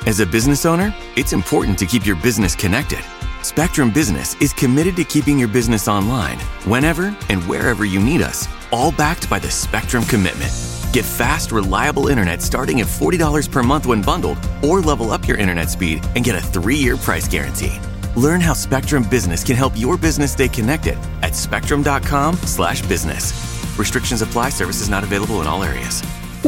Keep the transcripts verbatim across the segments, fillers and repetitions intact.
As a business owner, it's important to keep your business connected. Spectrum Business is committed to keeping your business online whenever and wherever you need us, all backed by the Spectrum Commitment. Get fast, reliable internet starting at forty dollars per month when bundled, or level up your internet speed and get a three-year price guarantee. Learn how Spectrum Business can help your business stay connected at spectrum.com slash business. Restrictions apply. Services not available in all areas.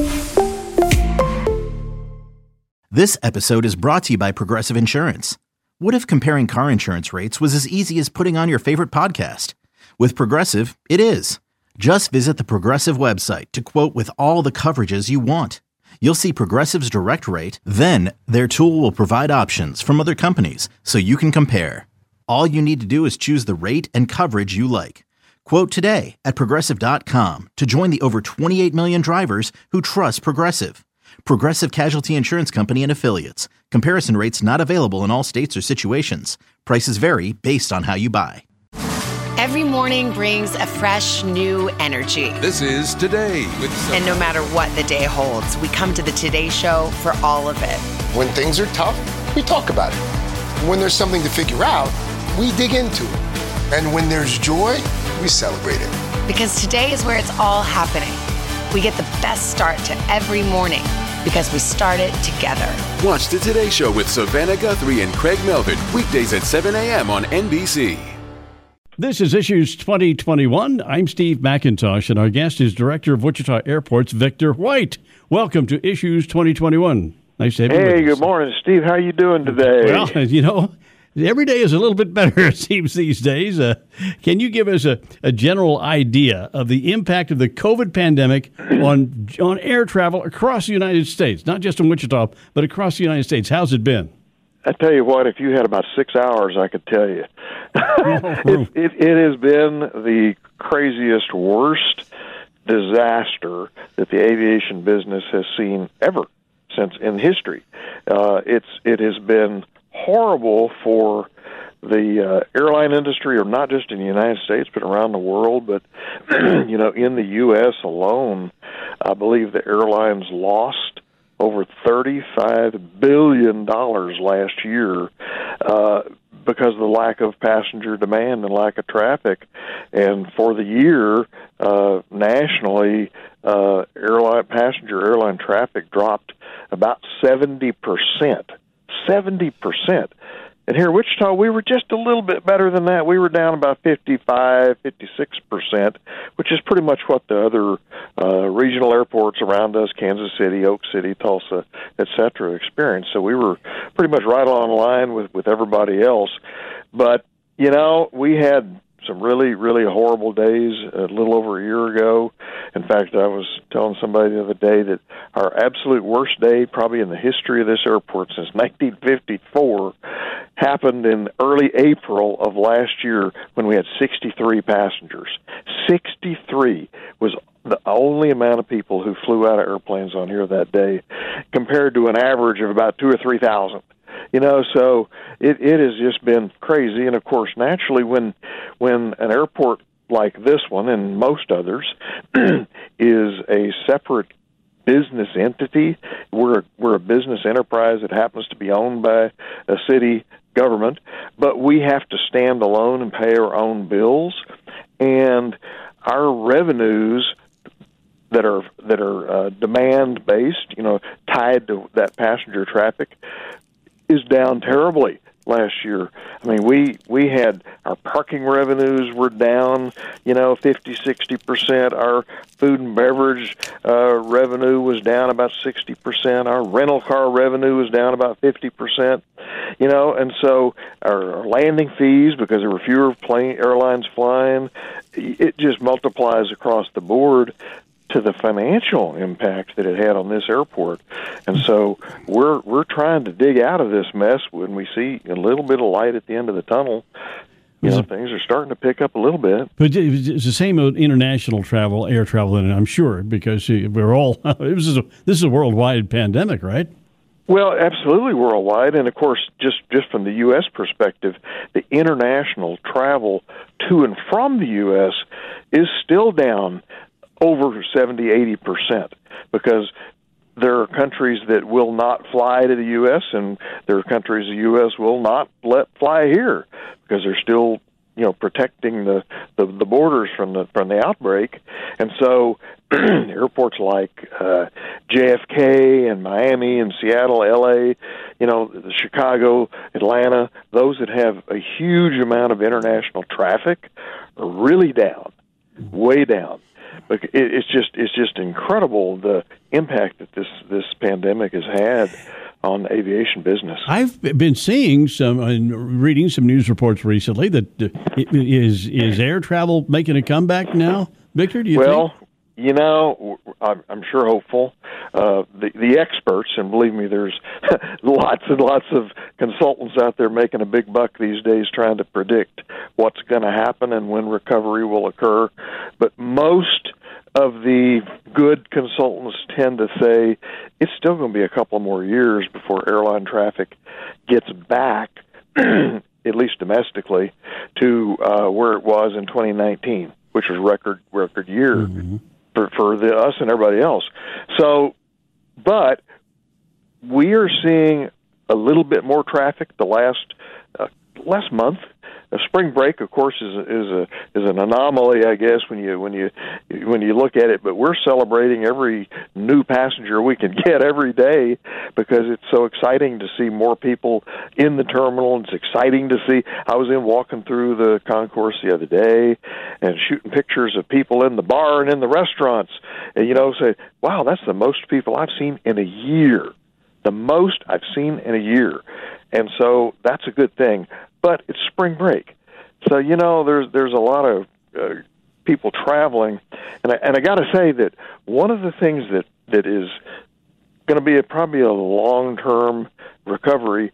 This episode is brought to you by Progressive Insurance. What if comparing car insurance rates was as easy as putting on your favorite podcast? With Progressive, it is. Just visit the Progressive website to quote with all the coverages you want. You'll see Progressive's direct rate, then their tool will provide options from other companies so you can compare. All you need to do is choose the rate and coverage you like. Quote today at progressive dot com to join the over twenty-eight million drivers who trust Progressive. Progressive Casualty Insurance Company and Affiliates. Comparison rates not available in all states or situations. Prices vary based on how you buy. Every morning brings a fresh, new energy. This is Today with Sophia. And no matter what the day holds, we come to the Today Show for all of it. When things are tough, we talk about it. When there's something to figure out, we dig into it. And when there's joy, we celebrate it. Because today is where it's all happening. We get the best start to every morning because we start it together. Watch the Today Show with Savannah Guthrie and Craig Melvin, weekdays at seven a.m. on N B C. This is Issues twenty twenty-one. I'm Steve McIntosh, and our guest is Director of Wichita Airports, Victor White. Welcome to Issues twenty twenty-one. Nice to have you with us. Hey, good morning, Steve. How you doing today? Well, you know, every day is a little bit better, it seems, these days. Uh, can you give us a, a general idea of the impact of the COVID pandemic on on air travel across the United States? Not just in Wichita, but across the United States. How's it been? I tell you what, if you had about six hours, I could tell you. it, it, it has been the craziest, worst disaster that the aviation business has seen ever since in history. Uh, it's it has been horrible for the uh, airline industry, or not just in the United States, but around the world. But, you know, in the U S alone, I believe the airlines lost over thirty-five billion dollars last year uh, because of the lack of passenger demand and lack of traffic. And for the year, uh, nationally, uh, airline passenger airline traffic dropped about seventy percent. seventy percent. And here in Wichita, we were just a little bit better than that. We were down about fifty-five, fifty-six percent, which is pretty much what the other uh, regional airports around us, Kansas City, Oak City, Tulsa, et cetera, experienced. So we were pretty much right on line with, with everybody else. But, you know, we had some really, really horrible days a little over a year ago. In fact, I was telling somebody the other day that our absolute worst day, probably in the history of this airport since nineteen fifty-four, happened in early April of last year when we had sixty-three passengers. sixty-three was the only amount of people who flew out of airplanes on here that day, compared to an average of about two or three thousand. You know, so it, it has just been crazy. And, of course, naturally, when when an airport like this one and most others is a separate business entity, we're, we're a business enterprise that happens to be owned by a city government, but we have to stand alone and pay our own bills. And our revenues that are that are uh, demand-based, you know, tied to that passenger traffic, is down terribly last year. I mean, we we had our parking revenues were down, you know, fifty, sixty percent. Our food and beverage uh, revenue was down about sixty percent. Our rental car revenue was down about fifty percent. You know, and so our, our landing fees, because there were fewer plane airlines flying, it just multiplies across the board to the financial impact that it had on this airport. And so we're we're trying to dig out of this mess when we see a little bit of light at the end of the tunnel. You know, things are starting to pick up a little bit. But it's the same with international travel, air travel, and I'm sure, because we're all, this is a, this is a worldwide pandemic, right? Well, absolutely worldwide. And, of course, just, just from the U S perspective, the international travel to and from the U S is still down over seventy, eighty percent, because there are countries that will not fly to the U S, and there are countries the U S will not let fly here because they're still, you know, protecting the, the, the borders from the from the outbreak. And so airports like uh, J F K and Miami and Seattle, L A, you know, Chicago, Atlanta, those that have a huge amount of international traffic are really down, way down. But it, it's just it's just incredible the impact that this, this pandemic has had on aviation business. I've been seeing some and reading some news reports recently that uh, is is air travel making a comeback now, Victor? Do you well, think? You know, I'm, I'm sure hopeful. Uh, the, the experts, and believe me, there's lots and lots of consultants out there making a big buck these days trying to predict what's going to happen and when recovery will occur. But most of the good consultants tend to say it's still going to be a couple more years before airline traffic gets back, at least domestically, to uh, where it was in twenty nineteen, which was record record year. Mm-hmm. For, for the, us and everybody else. So, but we are seeing a little bit more traffic the last uh, last month. Uh, spring break, of course, is is a is an anomaly, I guess, when you when you when you look at it. But we're celebrating every new passenger we can get every day because it's so exciting to see more people in the terminal. It's exciting to see. I was in walking through the concourse the other day and shooting pictures of people in the bar and in the restaurants, and you know, say, "Wow, that's the most people I've seen in a year." The most I've seen in a year. And so that's a good thing. But it's spring break. So, you know, there's there's a lot of uh, people traveling. And I, and I got to say that one of the things that, that is going to be a, probably a long-term recovery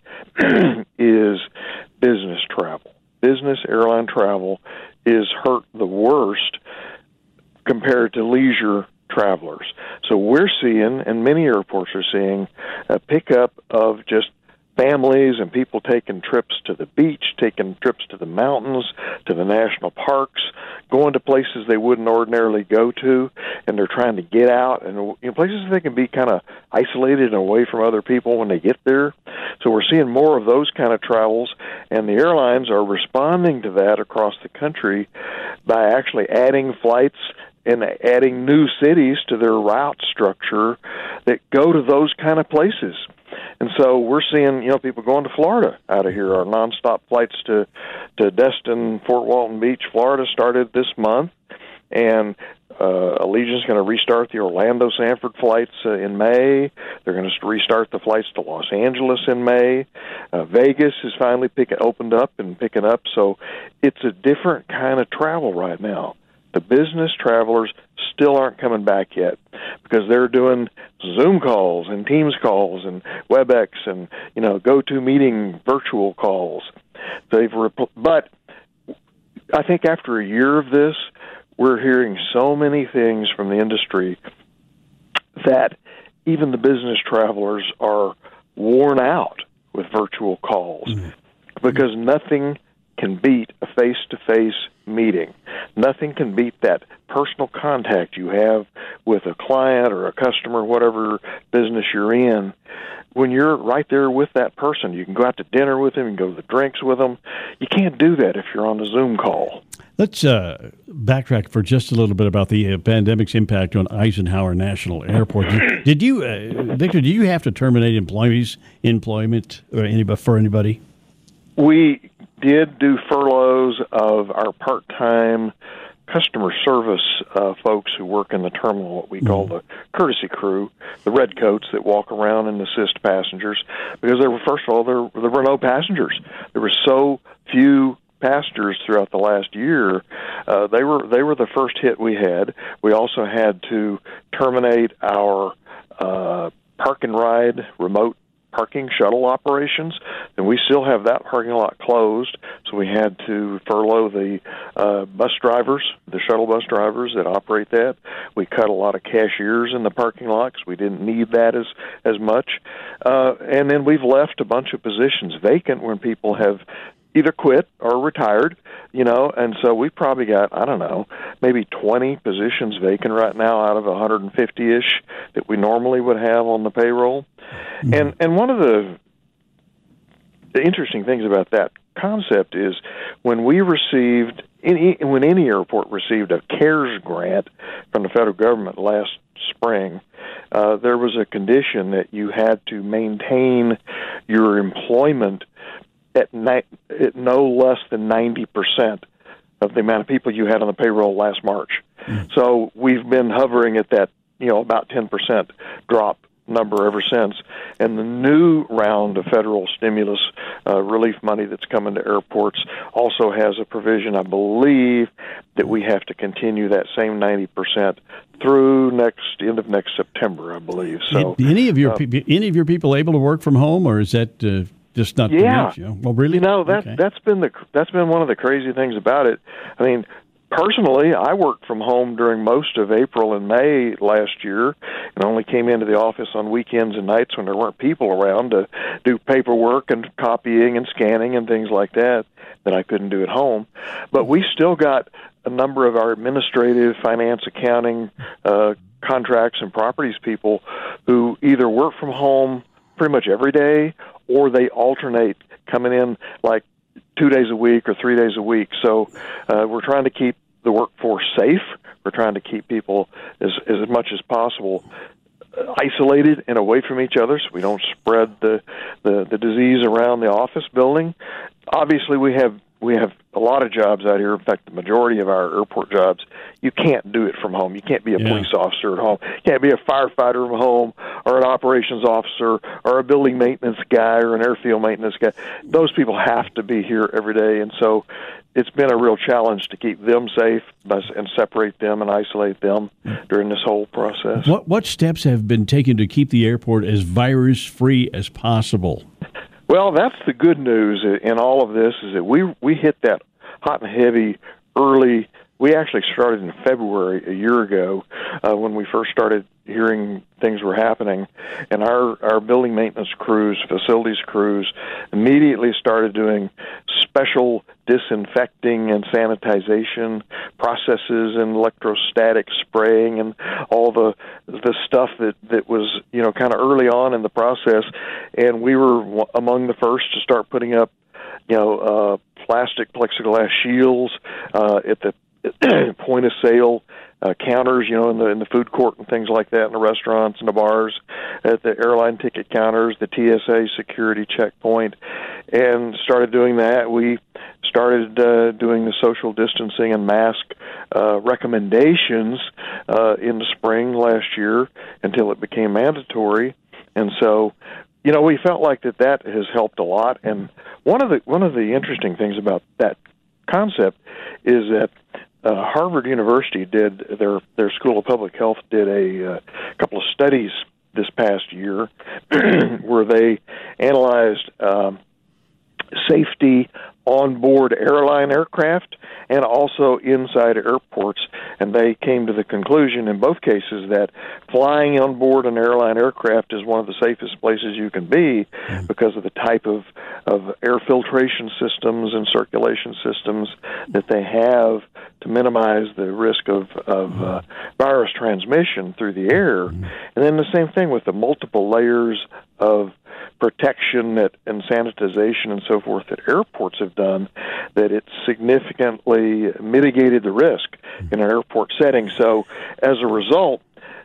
is business travel. Business airline travel is hurt the worst compared to leisure travelers. So we're seeing, and many airports are seeing, a pickup of just families and people taking trips to the beach, taking trips to the mountains, to the national parks, going to places they wouldn't ordinarily go to, and they're trying to get out, and you know, places they can be kind of isolated and away from other people when they get there. So we're seeing more of those kind of travels, and the airlines are responding to that across the country by actually adding flights and adding new cities to their route structure that go to those kind of places. And so we're seeing, you know, people going to Florida out of here. Our nonstop flights to, to Destin, Fort Walton Beach, Florida started this month. And uh, Allegiant's going to restart the Orlando-Sanford flights uh, in May. They're going to restart the flights to Los Angeles in May. Uh, Vegas is finally picking, opened up and picking up. So it's a different kind of travel right now. The business travelers still aren't coming back yet because they're doing Zoom calls and Teams calls and WebEx and, you know, GoToMeeting virtual calls. They've repl- but I think after a year of this, we're hearing so many things from the industry that even the business travelers are worn out with virtual calls mm-hmm. because nothing can beat a face-to-face meeting. Nothing can beat that personal contact you have with a client or a customer, whatever business you're in. When you're right there with that person, you can go out to dinner with them, you can go to the drinks with them. You can't do that if you're on a Zoom call. Let's uh, backtrack for just a little bit about the uh, pandemic's impact on Eisenhower National Airport. Did, did you, uh, Victor, do you have to terminate employees, employment or anybody, for anybody? We did do furloughs of our part-time customer service uh, folks who work in the terminal, what we call the courtesy crew, the red coats that walk around and assist passengers, because there were, first of all, there, there were no passengers. There were so few passengers throughout the last year. Uh, they were they were the first hit we had. We also had to terminate our uh, park and ride remote parking shuttle operations, and we still have that parking lot closed, so we had to furlough the uh, bus drivers, the shuttle bus drivers that operate that. We cut a lot of cashiers in the parking lot because we didn't need that as, as much. Uh, and then we've left a bunch of positions vacant when people have either quit or retired, you know, and so we've probably got, I don't know, maybe twenty positions vacant right now out of one hundred fifty-ish that we normally would have on the payroll. Mm-hmm. And and one of the, the interesting things about that concept is when we received, any, when any airport received a CARES grant from the federal government last spring, uh, there was a condition that you had to maintain your employment at, ni- at no less than ninety percent of the amount of people you had on the payroll last March. Mm. So we've been hovering at that, you know, about ten percent drop number ever since. And the new round of federal stimulus uh, relief money that's coming to airports also has a provision, I believe, that we have to continue that same ninety percent through next end of next September, I believe. So, any of your uh, pe- any of your people able to work from home, or is that uh, just not? Yeah. You know? Well, really, you know that okay. that's been the that's been one of the crazy things about it. I mean, personally, I worked from home during most of April and May last year, and only came into the office on weekends and nights when there weren't people around to do paperwork and copying and scanning and things like that that I couldn't do at home. But we still got a number of our administrative, finance, accounting, uh, contracts, and properties people who either work from home pretty much every day, or they alternate coming in like two days a week or three days a week. So uh, we're trying to keep the workforce safe. We're trying to keep people as, as much as possible isolated and away from each other so we don't spread the, the, the disease around the office building. Obviously, we have we have a lot of jobs out here. In fact, the majority of our airport jobs, you can't do it from home. You can't be a yeah. police officer at home. You can't be a firefighter from home, or an operations officer, or a building maintenance guy, or an airfield maintenance guy. Those people have to be here every day, and so it's been a real challenge to keep them safe and separate them and isolate them during this whole process. What what steps have been taken to keep the airport as virus-free as possible? Well, that's the good news in all of this, is that we we hit that hot and heavy early. We actually started in February a year ago uh, when we first started hearing things were happening, and our, our building maintenance crews, facilities crews, immediately started doing special disinfecting and sanitization processes and electrostatic spraying and all the the stuff that, that was, you know, kind of early on in the process. And we were among the first to start putting up, you know, uh, plastic plexiglass shields uh, at the point of sale uh, counters, you know, in the in the food court and things like that, in the restaurants and the bars, at the airline ticket counters, the T S A security checkpoint, and started doing that. We started uh, doing the social distancing and mask uh, recommendations uh, in the spring last year until it became mandatory, and so, you know, we felt like that that has helped a lot. And one of the one of the interesting things about that concept is that Uh, Harvard University did their their School of Public Health did a uh, couple of studies this past year where they analyzed um, safety on board airline aircraft and also inside airports, and they came to the conclusion in both cases that flying on board an airline aircraft is one of the safest places you can be because of the type of, of air filtration systems and circulation systems that they have to minimize the risk of, of uh, virus transmission through the air. And then the same thing with the multiple layers of protection that, and sanitization and so forth that airports have done, that it significantly mitigated the risk in an airport setting. So as a result,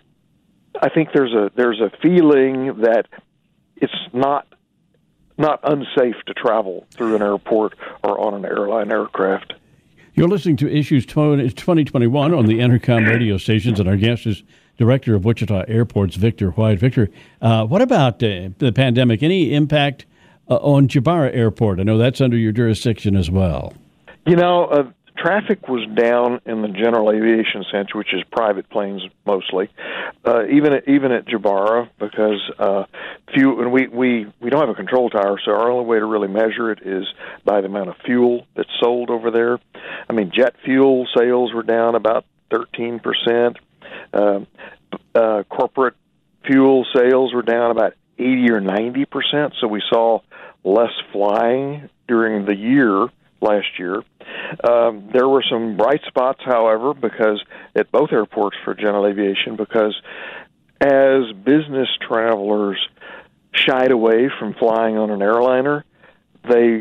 I think there's a there's a feeling that it's not not unsafe to travel through an airport or on an airline aircraft. You're listening to Issues twenty twenty-one on the Entercom radio stations, and our guest is Director of Wichita Airports, Victor White. Victor, uh, what about uh, the pandemic? Any impact uh, on Jabara Airport? I know that's under your jurisdiction as well. You know, uh, traffic was down in the general aviation sense, which is private planes mostly, uh, even at, even at Jabara, because uh, few and we, we, we don't have a control tower, so our only way to really measure it is by the amount of fuel that's sold over there. I mean, jet fuel sales were down about thirteen percent. Uh, uh, corporate fuel sales were down about eighty or ninety percent, so we saw less flying during the year last year. Um, there were some bright spots, however, because at both airports for general aviation, because as business travelers shied away from flying on an airliner, they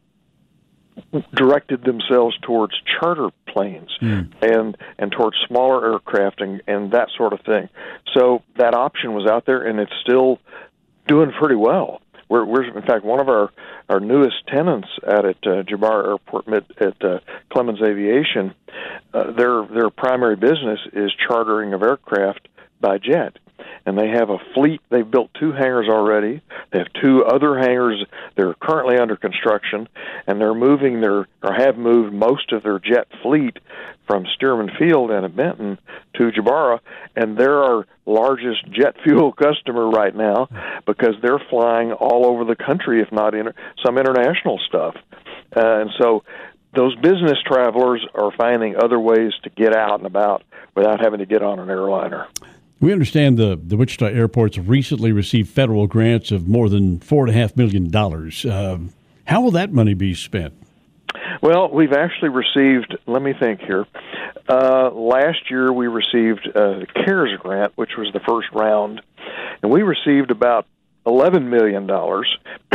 directed themselves towards charter planes mm. and and towards smaller aircraft and, and that sort of thing. So that option was out there, and it's still doing pretty well. We're, we're in fact, one of our, our newest tenants out at uh, Jabara Airport mid, at uh, Clemens Aviation, uh, their their primary business is chartering of aircraft by jet. And they have a fleet. They've built two hangars already. They have two other hangars that are currently under construction, and they're moving their, or have moved most of their jet fleet from Stearman Field and at Benton to Jabara, and they're our largest jet fuel customer right now because they're flying all over the country, if not inter- some international stuff. Uh, and so those business travelers are finding other ways to get out and about without having to get on an airliner. We understand the, the Wichita airports recently received federal grants of more than four point five million dollars. Uh, how will that money be spent? Well, we've actually received, let me think here. Uh, last year we received a CARES grant, which was the first round, and we received about eleven million dollars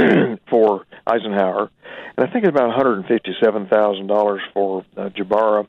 for Eisenhower, and I think it's about one hundred fifty-seven thousand dollars for uh, Jabara.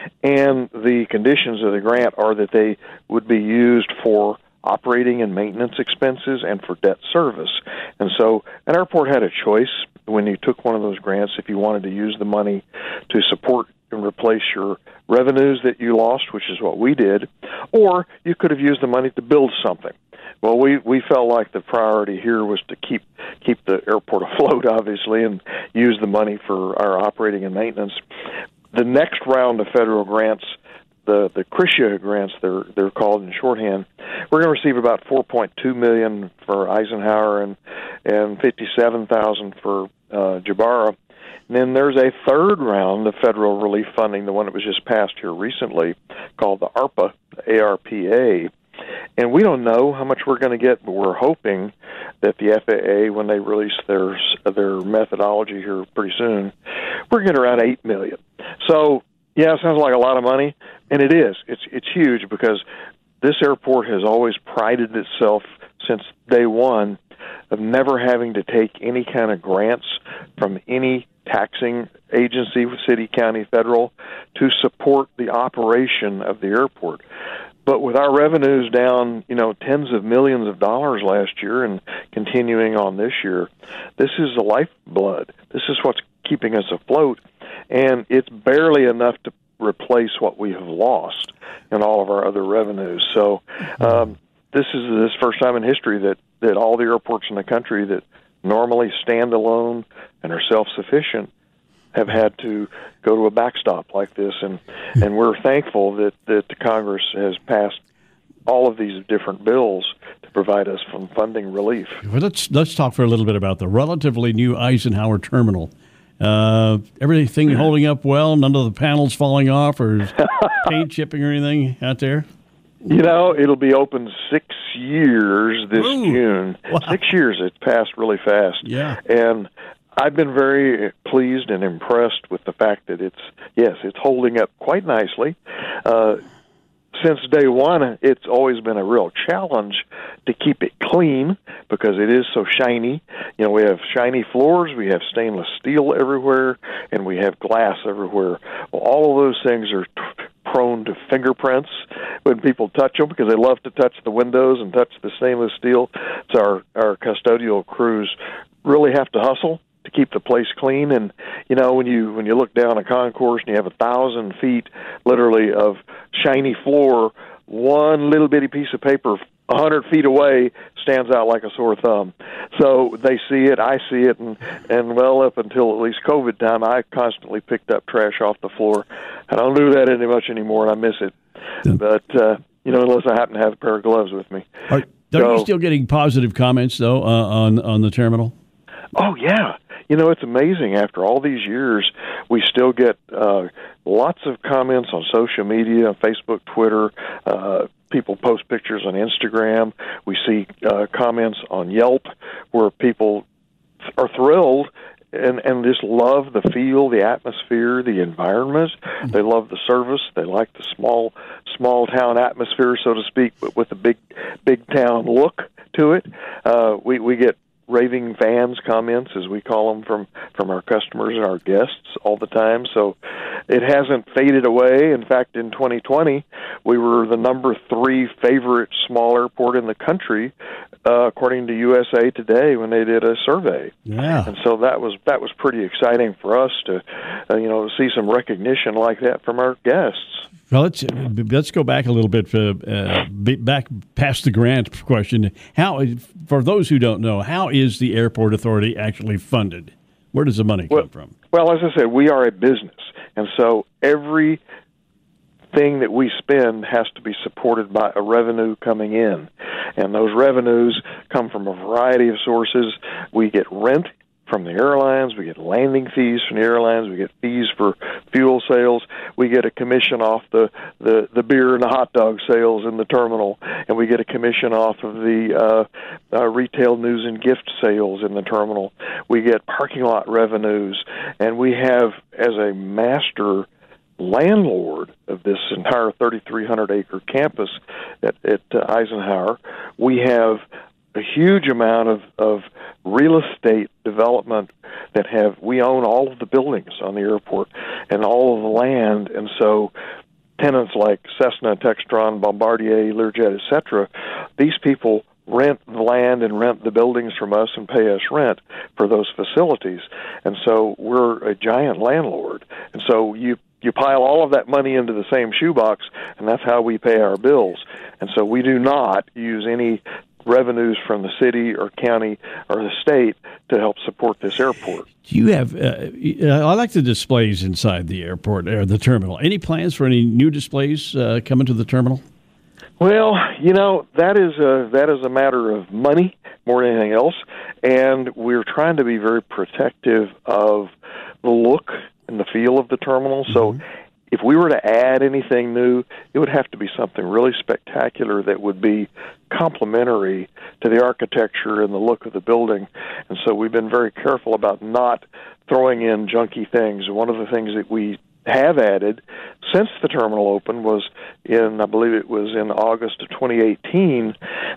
And the conditions of the grant are that they would be used for operating and maintenance expenses and for debt service. And so an airport had a choice when you took one of those grants if you wanted to use the money to support and replace your revenues that you lost, which is what we did, or you could have used the money to build something. Well, we, we felt like the priority here was to keep keep the airport afloat, obviously, and use the money for our operating and maintenance. The next round of federal grants, the the C R I S H A grants, they're they're called in shorthand, we're going to receive about four point two million dollars for Eisenhower and and fifty-seven thousand dollars for uh, Jabara. And then there's a third round of federal relief funding, the one that was just passed here recently, called the ARPA, A R P A. And we don't know how much we're going to get, but we're hoping that the F A A, when they release their their methodology here pretty soon, we're going to get around eight million dollars. So, yeah, it sounds like a lot of money, and it is. It's it's huge because this airport has always prided itself since day one of never having to take any kind of grants from any taxing agency, city, county, federal, to support the operation of the airport. But with our revenues down, you know, tens of millions of dollars last year and continuing on this year, this is the lifeblood. This is what's keeping us afloat, and it's barely enough to replace what we have lost in all of our other revenues. So um, this is this first time in history that, that all the airports in the country that normally stand alone and are self-sufficient have had to go to a backstop like this, and, and we're thankful that, that the Congress has passed all of these different bills to provide us from funding relief. Well, let's let's talk for a little bit about the relatively new Eisenhower terminal. Uh, everything holding up well? None of the panels falling off or paint chipping or anything out there? You know, it'll be open six years this Ooh, June. wow. Six years. It passed really fast. Yeah. And I've been very pleased and impressed with the fact that it's, yes, it's holding up quite nicely. Uh, since day one, it's always been a real challenge to keep it clean because it is so shiny. You know, we have shiny floors, we have stainless steel everywhere, and we have glass everywhere. Well, all of those things are t- prone to fingerprints when people touch them because they love to touch the windows and touch the stainless steel. So our, our custodial crews really have to hustle to keep the place clean. And you know, when you when you look down a concourse and you have a thousand feet literally of shiny floor, one little bitty piece of paper a hundred feet away stands out like a sore thumb. So they see it, I see it, and and well, up until at least COVID time, I constantly picked up trash off the floor. I don't do that any much anymore, and I miss it. Yeah. But uh, you know, unless I happen to have a pair of gloves with me. Are, are so, you still getting positive comments though uh, on on the terminal? Oh yeah. You know, it's amazing. After all these years, we still get uh, lots of comments on social media, Facebook, Twitter. Uh, people post pictures on Instagram. We see uh, comments on Yelp where people are thrilled and, and just love the feel, the atmosphere, the environment. They love the service. They like the small small town atmosphere, so to speak, but with a big big town look to it. Uh, we we get raving fans comments, as we call them, from from our customers and our guests all the time. So it hasn't faded away. In fact, in twenty twenty, we were the number three favorite small airport in the country, uh, according to U S A Today when they did a survey. Yeah. And so that was that was pretty exciting for us to, uh, you know, see some recognition like that from our guests. Well, let's let's go back a little bit, for, uh, back past the grant question. How, for those who don't know, how is the Airport Authority actually funded? Where does the money come well, from? Well, as I said, we are a business, and so every thing that we spend has to be supported by a revenue coming in, and those revenues come from a variety of sources. We get rent from the airlines, we get landing fees from the airlines, we get fees for fuel sales, we get a commission off the, the, the beer and the hot dog sales in the terminal, and we get a commission off of the uh, uh, retail news and gift sales in the terminal. We get parking lot revenues, and we have, as a master landlord of this entire thirty-three hundred acre campus at, at uh, Eisenhower, we have a huge amount of, of real estate development that have, we own all of the buildings on the airport and all of the land, and so tenants like Cessna, Textron, Bombardier, Learjet, et cetera, these people rent the land and rent the buildings from us and pay us rent for those facilities, and so we're a giant landlord, and so you You pile all of that money into the same shoebox, and that's how we pay our bills. And so we do not use any revenues from the city or county or the state to help support this airport. Do you have, uh, I like the displays inside the airport or the terminal. Any plans for any new displays uh, coming to the terminal? Well, you know, that is a, that is a matter of money more than anything else, and we're trying to be very protective of the look and the feel of the terminal. So mm-hmm. if we were to add anything new, it would have to be something really spectacular that would be complementary to the architecture and the look of the building. And so we've been very careful about not throwing in junky things. One of the things that we have added since the terminal opened was in, I believe it was in August of twenty eighteen,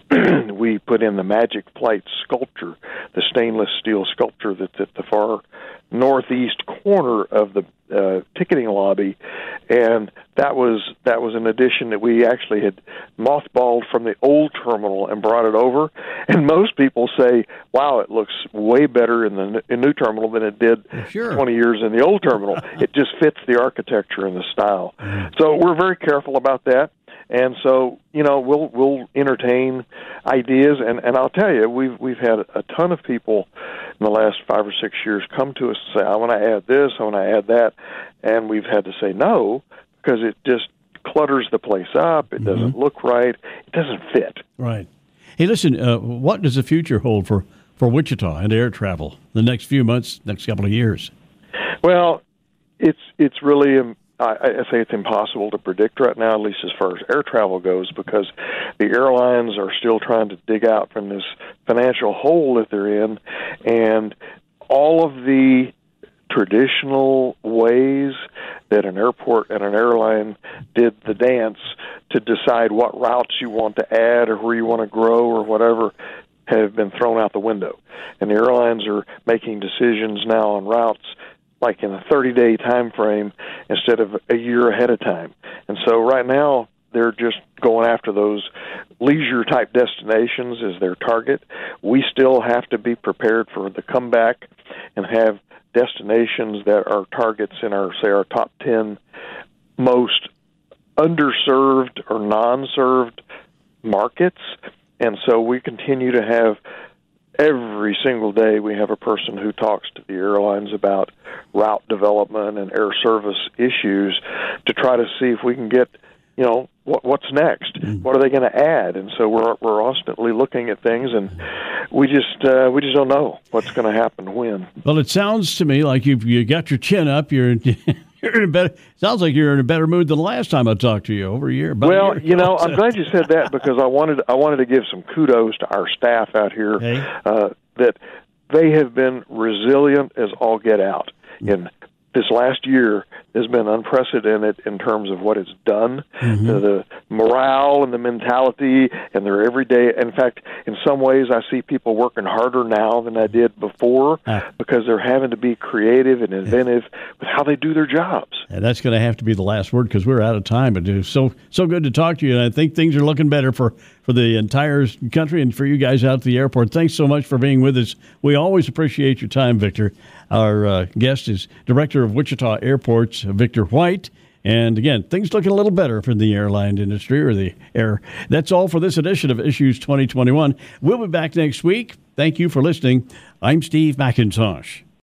we put in the Magic Flight sculpture, the stainless steel sculpture that's at the far northeast corner of the uh, ticketing lobby, and that was that was an addition that we actually had mothballed from the old terminal and brought it over. And most people say, "Wow, it looks way better in the in new terminal than it did sure. twenty years in the old terminal." It just fits the architecture and the style. So we're very careful about that. And so, you know, we'll we'll entertain ideas, and, and I'll tell you, we've we've had a ton of people in the last five or six years come to us and say, "I want to add this, I want to add that," and we've had to say no because it just clutters the place up. It mm-hmm. doesn't look right. It doesn't fit. Right. Hey, listen, uh, what does the future hold for, for Wichita and air travel the next few months, next couple of years? Well, it's it's really um, I, I say it's impossible to predict right now, at least as far as air travel goes, because the airlines are still trying to dig out from this financial hole that they're in, and all of the traditional ways that an airport and an airline did the dance to decide what routes you want to add or where you want to grow or whatever have been thrown out the window. And the airlines are making decisions now on routes like in a thirty-day time frame instead of a year ahead of time. And so right now, they're just going after those leisure-type destinations as their target. We still have to be prepared for the comeback and have destinations that are targets in our, say, our top ten most underserved or non-served markets. And so we continue to have, every single day, we have a person who talks to the airlines about route development and air service issues to try to see if we can get, you know, what, what's next? Mm-hmm. What are they going to add? And so we're we're constantly looking at things, and we just uh, we just don't know what's going to happen when. Well, it sounds to me like you've you got your chin up. You're you're in a better. Sounds like you're in a better mood than the last time I talked to you over a year. About well, a year you know, I'm glad you said that because I wanted I wanted to give some kudos to our staff out here. Hey. Uh, that they have been resilient as all get out. And this last year has been unprecedented in terms of what it's done, mm-hmm. the, the morale and the mentality and their everyday. In fact, in some ways, I see people working harder now than I did before ah. because they're having to be creative and inventive yeah. with how they do their jobs. And that's going to have to be the last word because we're out of time. But it's so so good to talk to you, and I think things are looking better for, for the entire country and for you guys out at the airport. Thanks so much for being with us. We always appreciate your time, Victor. Our uh, guest is Director of Wichita Airports, Victor White. And again, things looking a little better for the airline industry or the air. That's all for this edition of Issues twenty twenty-one. We'll be back next week. Thank you for listening. I'm Steve McIntosh.